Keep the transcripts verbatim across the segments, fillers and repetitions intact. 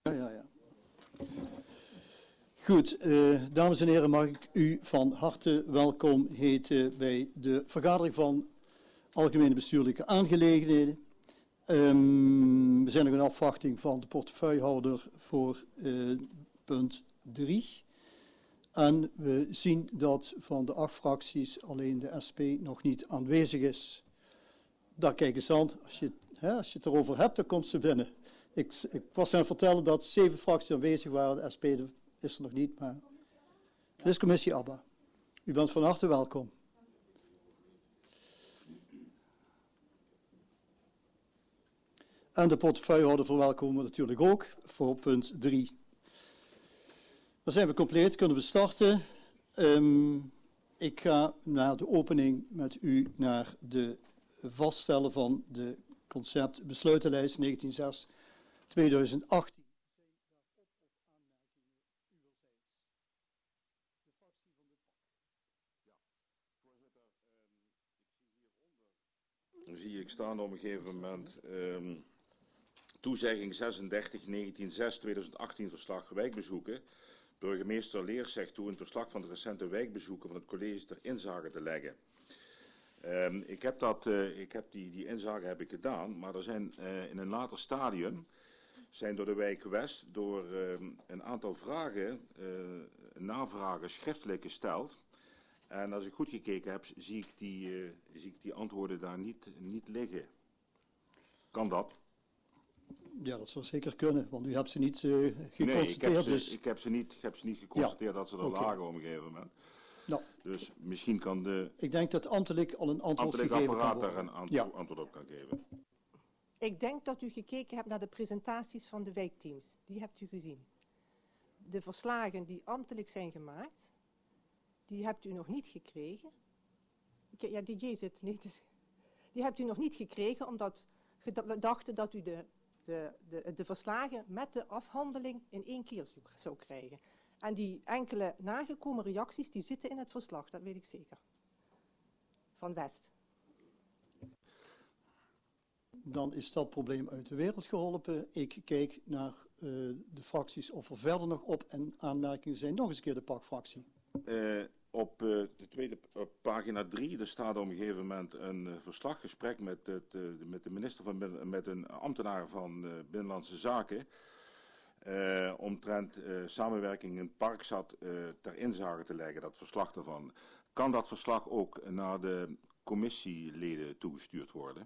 Ja, ja, ja. Goed, uh, dames en heren, mag ik u van harte welkom heten bij de vergadering van Algemene Bestuurlijke Aangelegenheden. Um, we zijn nog in afwachting van de portefeuillehouder voor uh, punt drie. En we zien dat van de acht fracties alleen de S P nog niet aanwezig is. Daar kijk eens aan, als je, hè, als je het erover hebt, dan komt ze binnen. Ik, ik was aan het vertellen dat zeven fracties aanwezig waren, de S P is er nog niet, maar dit is commissie ABBA. U bent van harte welkom. En de portefeuillehouder verwelkomen we natuurlijk ook voor punt drie. Dan zijn we compleet, kunnen we starten. Um, ik ga na de opening met u naar de vaststellen van de concept besluitenlijst negentien zes tweeduizend achttien. Dan zie ik staan op een gegeven moment um, toezegging zesendertig negentien zes tweeduizend achttien verslag wijkbezoeken. Burgemeester Leers zegt toe in het verslag van de recente wijkbezoeken van het college ter inzage te leggen. Um, ik heb, dat, uh, ik heb die, die inzage heb ik gedaan, maar er zijn uh, in een later stadium zijn door de wijk West door uh, een aantal vragen, uh, navragen schriftelijk gesteld. En als ik goed gekeken heb, zie ik die, uh, zie ik die antwoorden daar niet, niet liggen. Kan dat? Ja, dat zou zeker kunnen, want u hebt ze niet uh, geconstateerd. Nee, ik heb ze, dus... ik heb ze, niet, ik heb ze niet geconstateerd ja, dat ze er okay. lagen op een gegeven moment. Nou, dus misschien kan de... Ik denk dat ambtelijk al een antwoord gegeven kan worden. Ambtelijk apparaat daar een antwo- ja. antwoord op kan geven. Ik denk dat u gekeken hebt naar de presentaties van de wijkteams. Die hebt u gezien. De verslagen die ambtelijk zijn gemaakt, die hebt u nog niet gekregen. Ja, D J zit niet. Dus die hebt u nog niet gekregen, omdat we dachten dat u de, de, de, de verslagen met de afhandeling in één keer zou krijgen. En die enkele nagekomen reacties, die zitten in het verslag, dat weet ik zeker. Van West. Dan is dat probleem uit de wereld geholpen. Ik kijk naar uh, de fracties of er verder nog op en aanmerkingen zijn. Nog eens een keer de pakfractie. Uh, op uh, de tweede op pagina drie, er staat op een gegeven moment een uh, verslaggesprek met, het, uh, met de minister van met een ambtenaar van uh, Binnenlandse Zaken. Uh, omtrent uh, samenwerking in Parkstad uh, ter inzage te leggen, dat verslag daarvan. Kan dat verslag ook naar de commissieleden toegestuurd worden?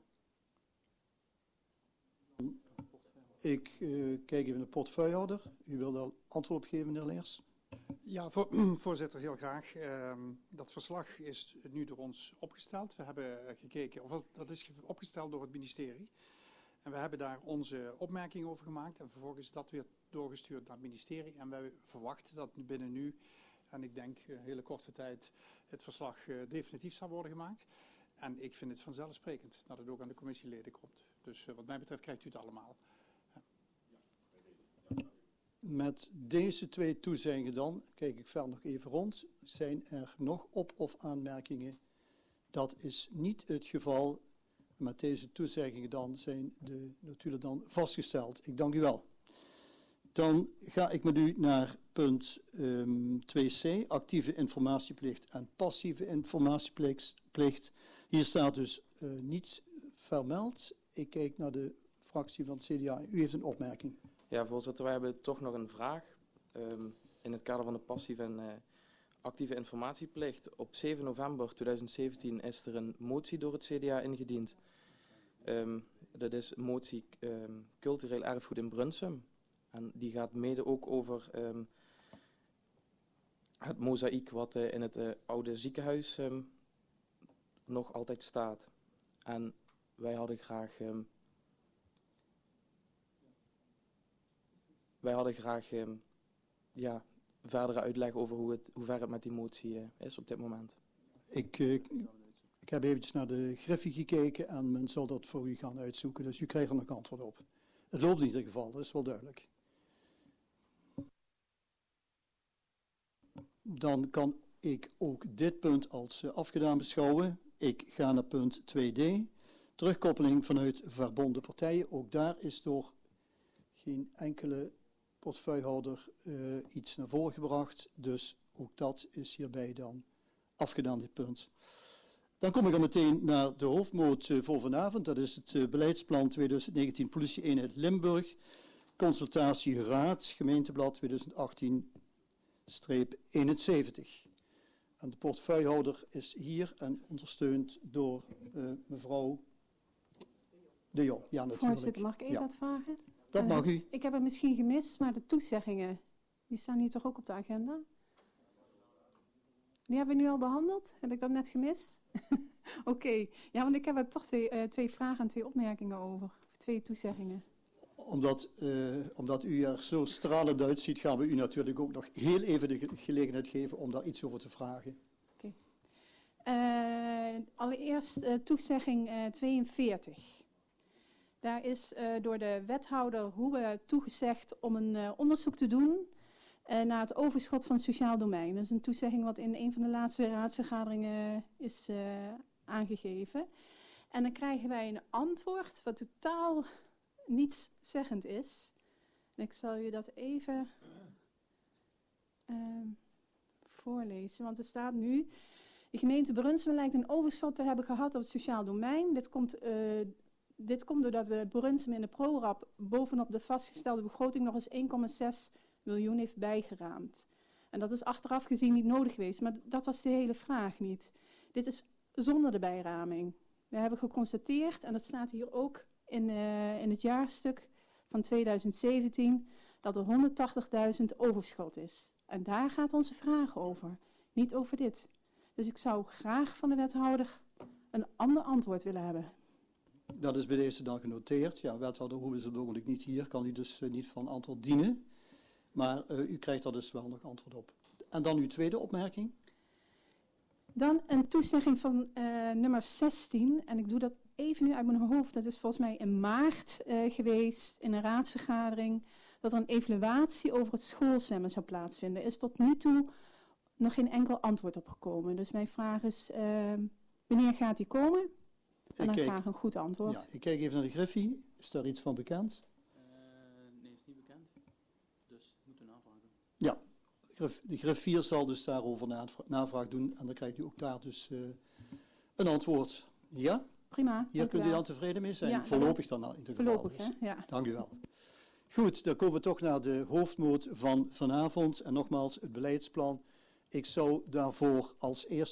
Ik uh, kijk even naar de portefeuillehouder. U wil daar antwoord op geven, meneer Leers? Ja, voor, voorzitter, heel graag. Uh, dat verslag is nu door ons opgesteld. We hebben gekeken, of dat is opgesteld door het ministerie. En we hebben daar onze opmerkingen over gemaakt. En vervolgens is dat weer doorgestuurd naar het ministerie. En wij verwachten dat binnen nu, en ik denk een hele korte tijd, het verslag uh, definitief zal worden gemaakt. En ik vind het vanzelfsprekend dat het ook aan de commissieleden komt. Dus uh, wat mij betreft krijgt u het allemaal. Met deze twee toezeggingen dan, kijk ik verder nog even rond, zijn er nog op- of aanmerkingen? Dat is niet het geval. Met deze toezeggingen dan zijn de notulen dan vastgesteld. Ik dank u wel. Dan ga ik met u naar punt um, twee C, actieve informatieplicht en passieve informatieplicht. Hier staat dus uh, niets vermeld. Ik kijk naar de fractie van het C D A. U heeft een opmerking. Ja, voorzitter, wij hebben toch nog een vraag. Um, in het kader van de passieve en uh, actieve informatieplicht. Op zeven november tweeduizend zeventien is er een motie door het C D A ingediend. Um, dat is een motie um, cultureel erfgoed in Brunsum. En die gaat mede ook over um, het mozaïek wat uh, in het uh, oude ziekenhuis um, nog altijd staat. En wij hadden graag... Um, wij hadden graag um, ja, verdere uitleg over hoe, het, hoe ver het met die motie uh, is op dit moment. Ik... Uh, Ik heb eventjes naar de griffie gekeken en men zal dat voor u gaan uitzoeken, dus u krijgt er nog antwoord op. Het loopt in ieder geval, dat is wel duidelijk. Dan kan ik ook dit punt als afgedaan beschouwen. Ik ga naar punt twee D. Terugkoppeling vanuit verbonden partijen. Ook daar is door geen enkele portefeuillehouder uh, iets naar voren gebracht. Dus ook dat is hierbij dan afgedaan, dit punt. Dan kom ik dan meteen naar de hoofdmoot uh, voor vanavond. Dat is het uh, beleidsplan twintig negentien Politie-eenheid Limburg. Consultatieraad, gemeenteblad twintig achttien eenenzeventig. En de portefeuillehouder is hier en ondersteund door uh, mevrouw De Jong. Ja, natuurlijk. Voorzitter, mag ik even ja. wat vragen? Dat Uh, mag u. Ik heb het misschien gemist, maar de toezeggingen, die staan hier toch ook op de agenda? Die hebben we nu al behandeld? Heb ik dat net gemist? Oké, okay. Ja, want ik heb er toch twee, uh, twee vragen en twee opmerkingen over. Of twee toezeggingen. Omdat, uh, omdat u er zo stralend uitziet, gaan we u natuurlijk ook nog heel even de ge gelegenheid geven om daar iets over te vragen. Oké. Okay. Uh, allereerst uh, toezegging uh, tweeënveertig. Daar is uh, door de wethouder Hoebe toegezegd om een uh, onderzoek te doen uh, naar het overschot van het sociaal domein. Dat is een toezegging wat in een van de laatste raadsvergaderingen is uh, aangegeven. En dan krijgen wij een antwoord wat totaal nietszeggend is. En ik zal je dat even uh, voorlezen, want er staat nu: de gemeente Brunsum lijkt een overschot te hebben gehad op het sociaal domein. Dit komt, uh, dit komt doordat de Brunsum in de ProRap bovenop de vastgestelde begroting nog eens één komma zes miljoen heeft bijgeraamd. En dat is achteraf gezien niet nodig geweest, maar dat was de hele vraag niet. Dit is zonder de bijraming. We hebben geconstateerd, en dat staat hier ook in, uh, in het jaarstuk van tweeduizend zeventien, dat er honderdtachtigduizend overschot is. En daar gaat onze vraag over, niet over dit. Dus ik zou graag van de wethouder een ander antwoord willen hebben. Dat is bij deze dan genoteerd. Ja, wethouder Hoebe is op het ogenblik niet hier, kan u dus uh, niet van antwoord dienen. Maar uh, u krijgt daar dus wel nog antwoord op. En dan uw tweede opmerking. Dan een toezegging van uh, nummer zestien. En ik doe dat even nu uit mijn hoofd. Dat is volgens mij in maart uh, geweest in een raadsvergadering. Dat er een evaluatie over het schoolzwemmen zou plaatsvinden. Er is tot nu toe nog geen enkel antwoord op gekomen. Dus mijn vraag is, uh, wanneer gaat die komen? En dan kijk, graag een goed antwoord. Ja, ik kijk even naar de Griffie. Is daar iets van bekend? Uh, nee, is niet bekend. Dus moeten we navragen. Ja, de griffier zal dus daarover navraag doen. En dan krijgt u ook daar dus uh, een antwoord. Ja? Prima. Hier kunt u dan tevreden mee zijn? Ja, voorlopig dan in ieder geval. Voorlopig, dus. hè? Ja. Dank u wel. Goed, dan komen we toch naar de hoofdmoot van vanavond. En nogmaals, het beleidsplan. Ik zou daarvoor als eerste